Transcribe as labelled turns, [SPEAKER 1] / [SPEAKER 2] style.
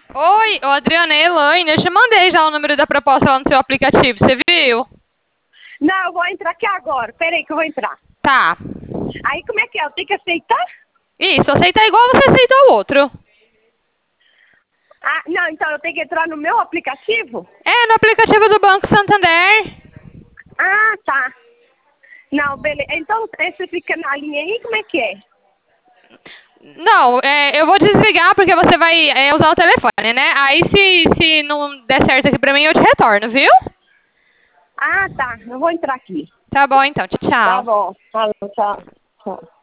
[SPEAKER 1] Oi, ô Adriana, é Elaine. Eu te mandei já o número da proposta lá no seu aplicativo, você viu?
[SPEAKER 2] Não, eu vou entrar aqui agora. Peraí que eu vou entrar.
[SPEAKER 1] Tá.
[SPEAKER 2] Aí como é que é? Eu tenho que aceitar?
[SPEAKER 1] Isso, aceita igual você aceitou o outro.
[SPEAKER 2] Ah, não, então eu tenho que entrar no meu aplicativo?
[SPEAKER 1] É, no aplicativo do Banco Santander.
[SPEAKER 2] Ah, tá. Não, beleza. Então você fica na linha aí, como é que é?
[SPEAKER 1] Não, eu vou desligar porque você vai usar o telefone, né? Aí se não der certo aqui pra mim, eu te retorno, viu?
[SPEAKER 2] Ah, tá. Eu vou entrar aqui.
[SPEAKER 1] Tá bom então, tchau,
[SPEAKER 2] Tá
[SPEAKER 1] tchau.
[SPEAKER 2] bom. Falou, tchau. Tchau.